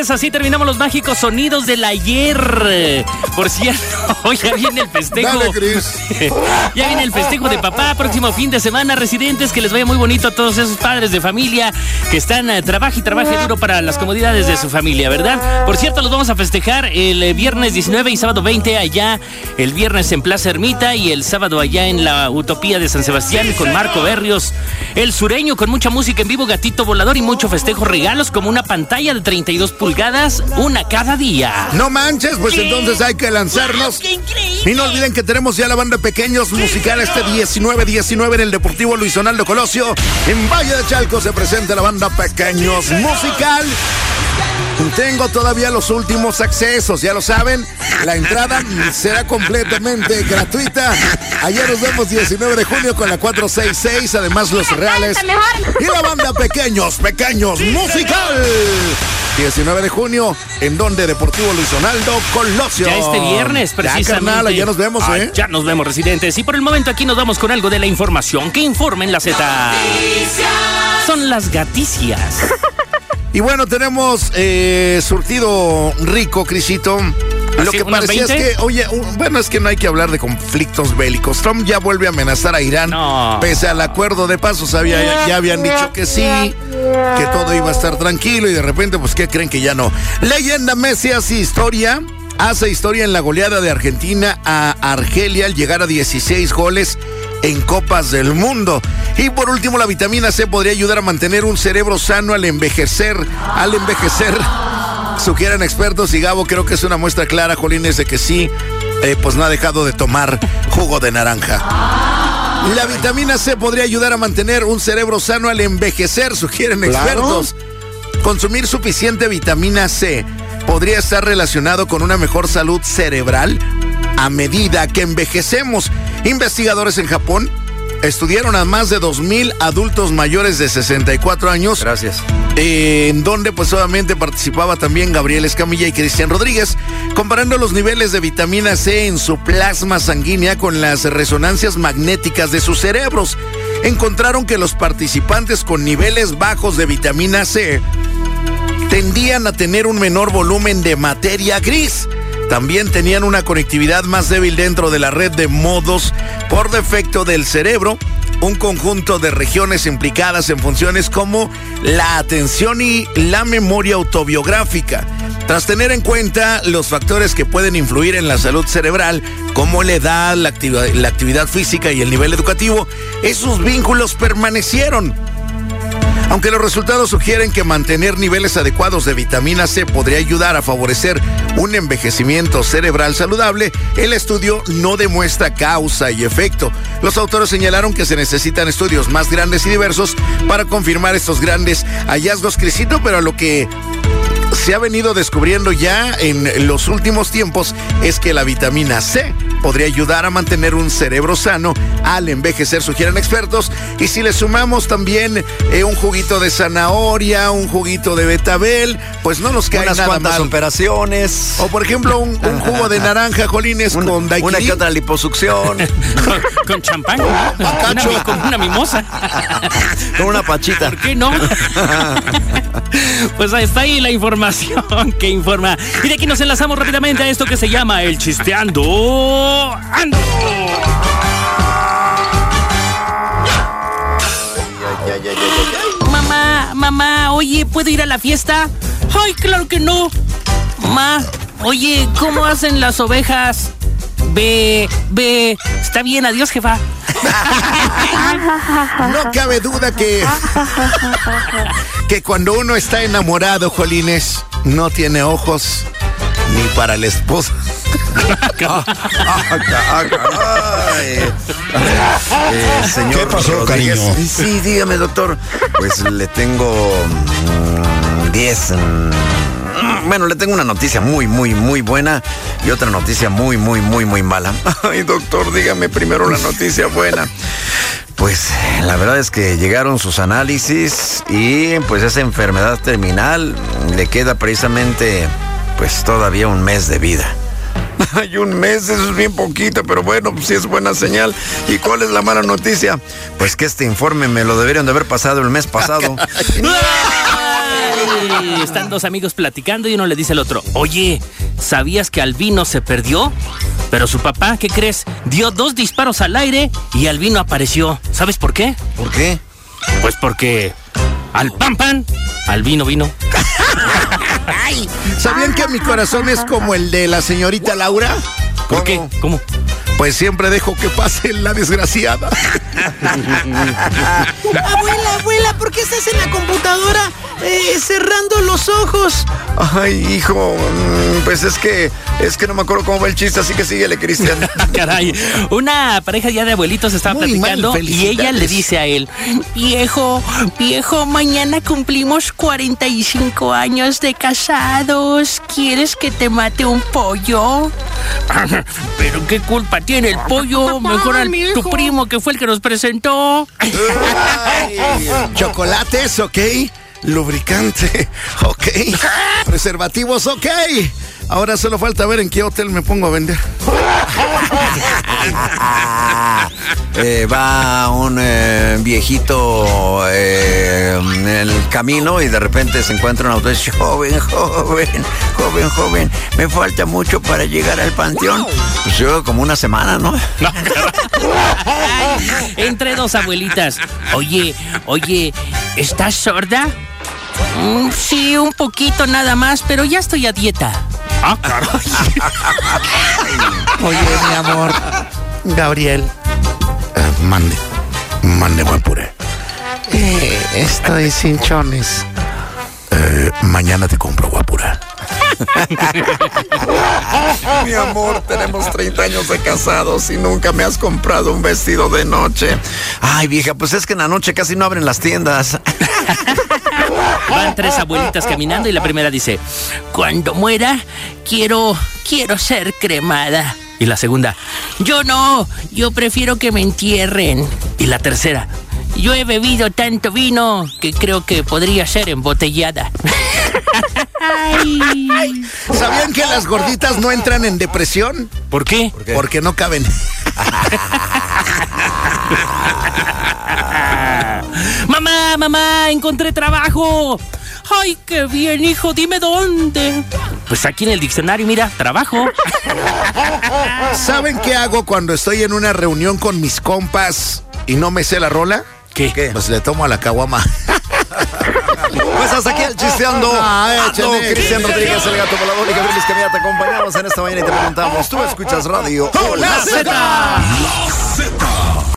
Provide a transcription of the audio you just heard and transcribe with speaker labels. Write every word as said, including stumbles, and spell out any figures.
Speaker 1: es, así terminamos los mágicos sonidos del ayer. Por cierto, ya viene el festejo.
Speaker 2: Dale, Cris.
Speaker 1: Ya viene el festejo de papá, próximo fin de semana, residentes, que les vaya muy bonito a todos esos padres de familia que están, eh, trabaje y trabaje duro para las comodidades de su familia, ¿verdad? Por cierto, los vamos a festejar el eh, viernes diecinueve y sábado veinte allá, el viernes en Plaza Ermita y el sábado allá en la Utopía de San Sebastián con Marco Berrios, el sureño, con mucha música en vivo, gatito volador y mucho festejo, regalos como una pantalla de treinta y dos pulgadas, una cada día.
Speaker 2: No manches, pues ¿qué? Entonces hay que lanzarnos.
Speaker 1: ¡Qué increíble!
Speaker 2: Y no olviden que tenemos ya la banda Pequeños musical este diecinueve diecinueve en el Deportivo Luis Donaldo Colosio. En Valle de Chalco se presenta la banda Pequeños musical. Tengo todavía los últimos accesos, ya lo saben. La entrada será completamente gratuita. Allá nos vemos diecinueve de junio con la cuatro seis seis, además los reales. Y la banda Pequeños, Pequeños musical. diecinueve de junio, ¿en donde? Deportivo Luis Donaldo Colosio.
Speaker 1: Ya este viernes, precisamente.
Speaker 2: Ya, carnal, ya nos vemos,
Speaker 1: ah,
Speaker 2: ¿eh?
Speaker 1: Ya nos vemos, residentes. Y por el momento aquí nos vamos con algo de la información que informa en la Z. Son las gaticias.
Speaker 2: Y bueno, tenemos eh, surtido rico, Crisito. Lo que parecía veinte? Es que, oye, bueno, es que no hay que hablar de conflictos bélicos. Trump ya vuelve a amenazar a Irán. No. Pese al acuerdo de paz, o sea, ya, ya habían dicho que sí, que todo iba a estar tranquilo y de repente, pues, ¿qué creen que ya no? Leyenda Messi hace historia, hace historia en la goleada de Argentina a Argelia al llegar a dieciséis goles en Copas del Mundo. Y por último, la vitamina C podría ayudar a mantener un cerebro sano al envejecer, al envejecer. Sugieren expertos y Gabo, creo que es una muestra clara, Jolines, de que sí, eh, pues no ha dejado de tomar jugo de naranja. La vitamina C podría ayudar a mantener un cerebro sano al envejecer, sugieren expertos. ¿Claro? Consumir suficiente vitamina C podría estar relacionado con una mejor salud cerebral a medida que envejecemos. Investigadores en Japón estudiaron a más de dos mil adultos mayores de sesenta y cuatro años.
Speaker 3: Gracias.
Speaker 2: Eh, en donde pues obviamente participaba también Gabriel Escamilla y Cristian Rodríguez, comparando los niveles de vitamina C en su plasma sanguínea con las resonancias magnéticas de sus cerebros. Encontraron que los participantes con niveles bajos de vitamina C tendían a tener un menor volumen de materia gris. También tenían una conectividad más débil dentro de la red de modos por defecto del cerebro, un conjunto de regiones implicadas en funciones como la atención y la memoria autobiográfica. Tras tener en cuenta los factores que pueden influir en la salud cerebral, como la edad, la actividad, la actividad física y el nivel educativo, esos vínculos permanecieron. Aunque los resultados sugieren que mantener niveles adecuados de vitamina C podría ayudar a favorecer un envejecimiento cerebral saludable, el estudio no demuestra causa y efecto. Los autores señalaron que se necesitan estudios más grandes y diversos para confirmar estos grandes hallazgos, Crisito, pero a lo que se ha venido descubriendo ya en los últimos tiempos es que la vitamina C podría ayudar a mantener un cerebro sano al envejecer, sugieren expertos. Y si le sumamos también eh, un juguito de zanahoria, un juguito de betabel, pues no nos cae
Speaker 3: unas
Speaker 2: nada
Speaker 3: cuantas
Speaker 2: mal.
Speaker 3: operaciones.
Speaker 2: O por ejemplo un, un jugo de naranja, Jolines,
Speaker 3: un,
Speaker 2: con daiquiri.
Speaker 3: Una que otra liposucción.
Speaker 1: Con champán. Una, con una mimosa.
Speaker 3: Con una pachita.
Speaker 1: ¿Por qué no? Pues ahí está ahí la información que informa. Y de aquí nos enlazamos rápidamente a esto que se llama el Chisteando Ando.
Speaker 3: Ya, ya, ya, ya, ya.
Speaker 1: Mamá, mamá, oye, ¿puedo ir a la fiesta? Ay, claro que no. Mamá, oye, ¿cómo hacen las ovejas? Ve, ve, está bien, adiós, jefa.
Speaker 2: No cabe duda que que cuando uno está enamorado, Jolines, no tiene ojos ni para la esposa.
Speaker 3: eh, señor
Speaker 4: ¿Qué pasó,
Speaker 3: Rodríguez?
Speaker 4: cariño?
Speaker 3: Sí, dígame, doctor. Pues le tengo diez. Mm, bueno, le tengo una noticia muy, muy, muy buena y otra noticia muy, muy, muy, muy mala. Ay, doctor, dígame primero la noticia buena. Pues la verdad es que llegaron sus análisis y pues esa enfermedad terminal le queda precisamente pues todavía un mes de vida. Hay un mes, eso es bien poquito, pero bueno, pues sí es buena señal. ¿Y cuál es la mala noticia? Pues que este informe me lo deberían de haber pasado el mes pasado.
Speaker 1: Ay, están dos amigos platicando y uno le dice al otro, oye, ¿sabías que Albino se perdió? Pero su papá, ¿qué crees? Dio dos disparos al aire y Albino apareció. ¿Sabes por qué?
Speaker 3: ¿Por qué?
Speaker 1: Pues porque al pan pan, Albino vino.
Speaker 2: Ay, ¿sabían que mi corazón es como el de la señorita Laura?
Speaker 1: ¿Por qué? ¿Cómo?
Speaker 2: Pues siempre dejo que pase la desgraciada.
Speaker 4: Abuela, abuela, ¿por qué estás en la computadora eh, cerrando los ojos?
Speaker 3: Ay, hijo, pues es que es que no me acuerdo cómo va el chiste, así que síguele, Cristian.
Speaker 1: Caray, una pareja ya de abuelitos estaba
Speaker 2: Muy
Speaker 1: platicando
Speaker 2: mal,
Speaker 1: y ella le dice a él, viejo, viejo, mañana cumplimos cuarenta y cinco años de casados. ¿Quieres que te mate un pollo? Pero qué culpa tiene el pollo, mejor al tu primo que fue el que nos presentó.
Speaker 2: Chocolates, ok. Lubricante, ok. Preservativos, ok. Ahora solo falta ver en qué hotel me pongo a vender.
Speaker 3: eh, va un eh, viejito eh, en el camino y de repente se encuentra un auto y dice, joven, joven, joven, joven, me falta mucho para llegar al panteón. Pues yo como una semana, ¿no?
Speaker 1: Entre dos abuelitas. Oye, oye, ¿estás sorda? Mm, sí, un poquito nada más, pero ya estoy a dieta. Ah, caray.
Speaker 2: Oye, mi amor, Gabriel. Uh, mande, mande buen puré. Eh, estoy sin chones. Eh, mañana te compro guapura.
Speaker 3: Mi amor, tenemos treinta años de casados y nunca me has comprado un vestido de noche. Ay, vieja, pues es que en la noche casi no abren las tiendas.
Speaker 1: Van tres abuelitas caminando y la primera dice, cuando muera, quiero, quiero ser cremada. Y la segunda, yo no, yo prefiero que me entierren. Y la tercera, yo he bebido tanto vino que creo que podría ser embotellada. Ay.
Speaker 2: ¿Sabían que las gorditas no entran en depresión?
Speaker 1: ¿Por qué?
Speaker 3: ¿Por qué?
Speaker 2: Porque no caben.
Speaker 1: Mamá, mamá, encontré trabajo. Ay, qué bien, hijo, dime dónde. Pues aquí en el diccionario, mira, trabajo.
Speaker 2: ¿Saben qué hago cuando estoy en una reunión con mis compas y no me sé la rola?
Speaker 1: ¿Qué?
Speaker 3: ¿Qué?
Speaker 2: Pues le tomo a la caguama.
Speaker 3: Pues hasta aquí el chisteando.
Speaker 2: Ah,
Speaker 3: Ando,
Speaker 2: échale.
Speaker 3: Cristian Rodríguez, el gato volador y Gabriel Escamilla te acompañamos en esta mañana y te preguntamos, ¿tú escuchas radio?
Speaker 2: ¡Hola, Zeta!